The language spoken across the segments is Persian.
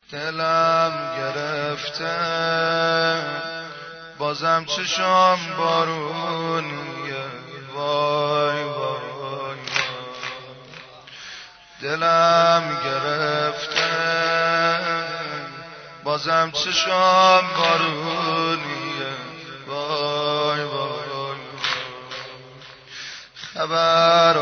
دلم گرفته بازم چشام بارونیه، وای وای وای. دلم گرفته بازم چشام بارونیه، وای وای وای. خبر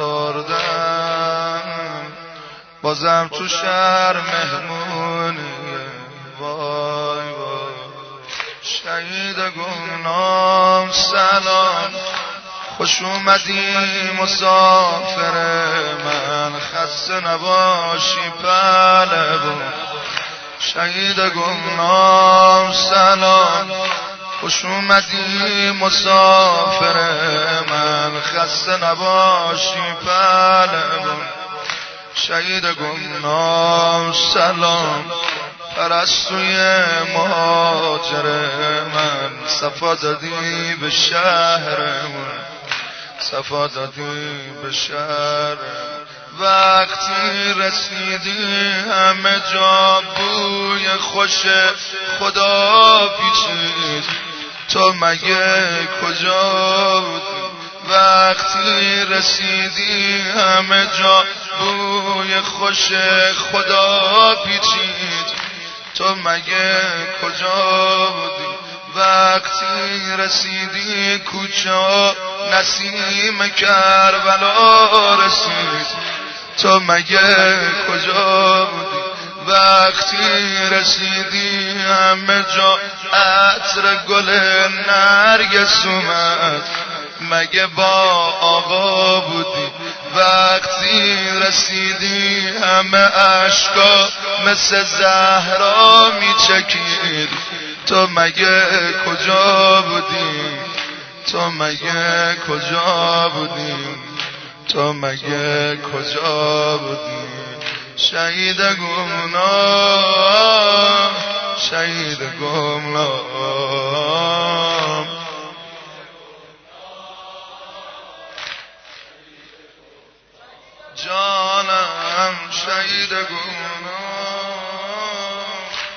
آوردم بازم تو شهر مهمونیه، وای وای. شهید گمنام سلام، خوش اومدی مسافر من، خسته نباشی پهلوان. شهید گمنام سلام، خوش اومدی مسافر من، خسته نباشی پهلوان. شهید گمنام سلام، پرستوی مهاجر من، صفا دادی به شهرمون، صفا دادی به شهر. وقتی رسیدی همه جا بوی خوش خدا پیچید، تو مگه کجا بودی؟ وقتی رسیدی همه جا بوی خوش خدا پیچید، تو مگه کجا بودی؟ وقتی رسیدی کوچه نسیم کربلا رسید، تو مگه کجا بودی؟ وقتی رسیدی همه جا عطر گل نرگس اومد، مگه با آقا بودی؟ وقتی رسیدی همه عشقا مثل زهرا میچکید، تو مگه کجا بودی؟ تو مگه کجا بودی؟ تو مگه کجا بودی؟ شهید گمنام، شهید گمنام. جانم شهید گمنام.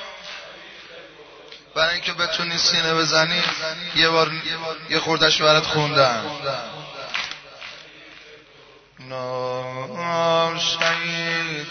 برای اینکه بتونی سینه بزنی یه بار یه خوردش برات خوندم. نام شهید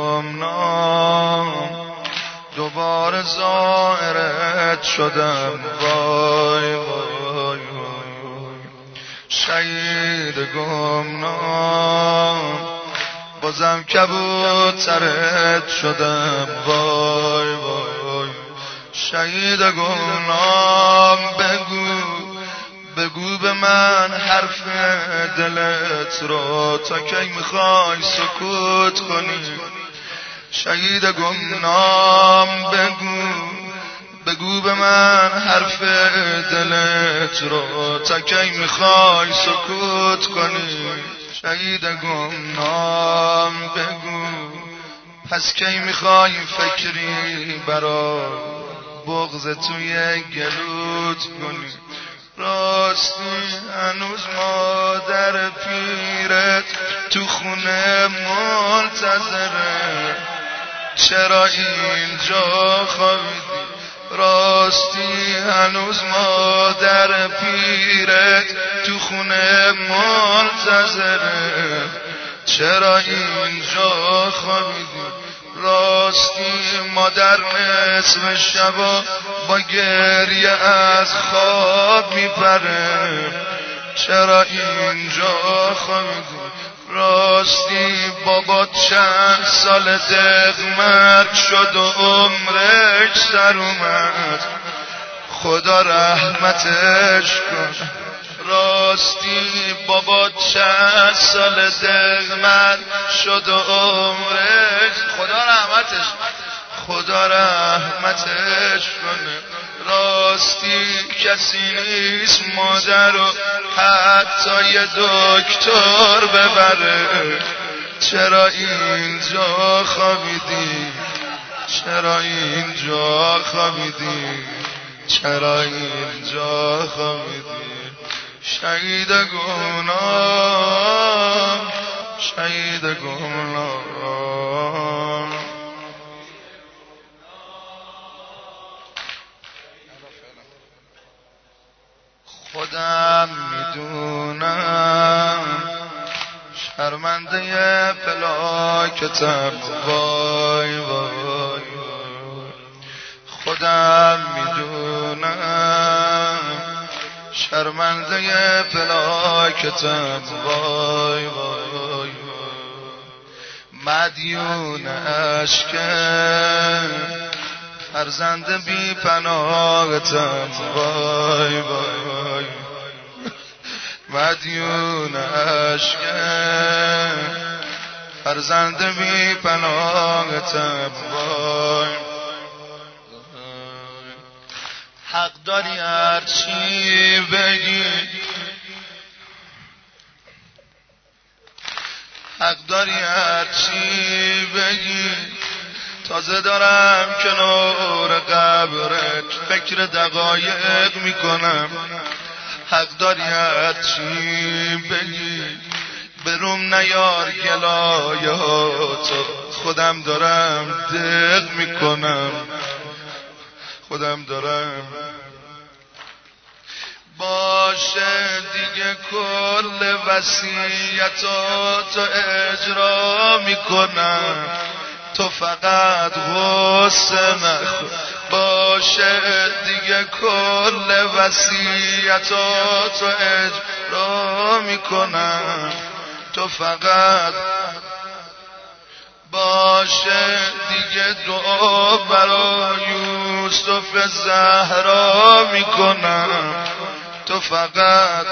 گمنام، دوباره زائرت شدم، وای وای وای. شهید گمنام، بازم کبوترت شدم، وای وای. شهید گمنام، بگو به من حرف دلت رو، تا کی میخوای سکوت کنی؟ شهید گمنام، بگو به من حرف دلت رو، تا کی میخوای سکوت کنی؟ شهید گمنام، بگو پس کی میخوای فکری برا بغض توی گلوت کنی؟ راستی هنوز مادر پیرت تو خونه منتظره، چرا اینجا خوابیدی؟ راستی هنوز مادر پیرت تو خونه منتظره، چرا اینجا خوابیدی؟ راستی مادر نصف شبا با گریه از خواب میپره، چرا اینجا خوابیدی؟ راستی بابا چند سال دقمرگ شد و عمرش سر اومد، خدا رحمتش کن. راستی بابا چند سال دقمرگ شد و عمرش، خدا رحمتش کنه. راستی کسی نیست مادر رو حتی یه دکتر ببره، چرا اینجا خوابیدی؟ چرا اینجا خوابیدی؟ چرا اینجا خوابیدی؟ شهید گمنام، شهید گمنام. خودم میدونم شرمنده فلاکتم، وای وای خودم میدونم شرمنده فلاکتم، وای وای مدیون اشکم فرزند بی پناهتم، وای وای مدیون اشکم فرزند بی پناهتم، وای حق داری هرچی بگی، حق داری هرچی بگی، تازه دارم کنار قبرت فکر دقایق میکنم. حق داری هرچی بگی، بروم نیار گلایاتو، خودم دارم دق میکنم، خودم دارم. باشه دیگه کل وصیتاتو اجرا میکنم، تو فقط غصه نخور. باشه دیگه کل وصیتاتو اجرا میکنم، تو فقط باشه دیگه دعا برای یوسف زهرا میکنم، تو فقط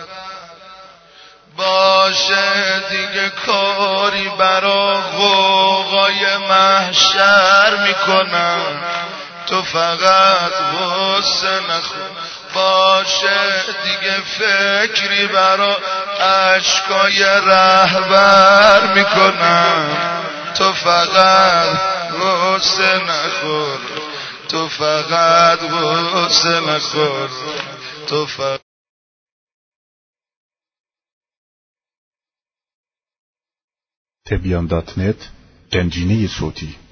باشه دیگه کاری برا غوغای محشر میکنم، تو فقط غصه نخور. باشه دیگه فکری برا اشکای رهبر میکنم، تو فقط غصه نخور، تو فقط غصه نخور، تو فقط تبیان.net گنجینه صوتی